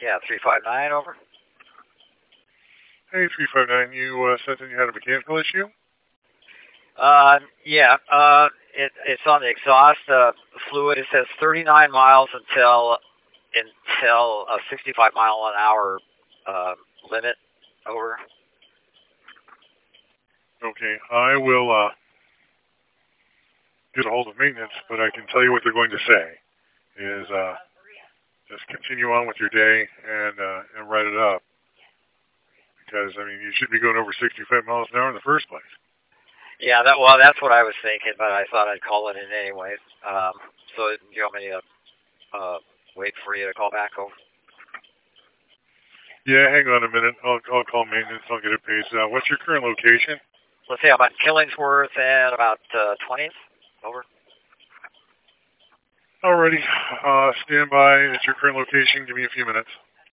Yeah, 359 over. Hey, 359, you said that you had a mechanical issue? Yeah. It's on the exhaust fluid. It says 39 miles until a 65 mile an hour limit. Over. Okay, I will get a hold of maintenance, but I can tell you what they're going to say is just continue on with your day and write it up. Because, I mean, you should be going over 65 miles an hour in the first place. Yeah, that's what I was thinking, but I thought I'd call it in anyways. So do you want me to wait for you to call back over? Yeah, hang on a minute. I'll call maintenance. I'll get it paid. What's your current location? Let's see, I'm at Killingsworth and about 20th. Over. Alrighty. Stand by at your current location. Give me a few minutes.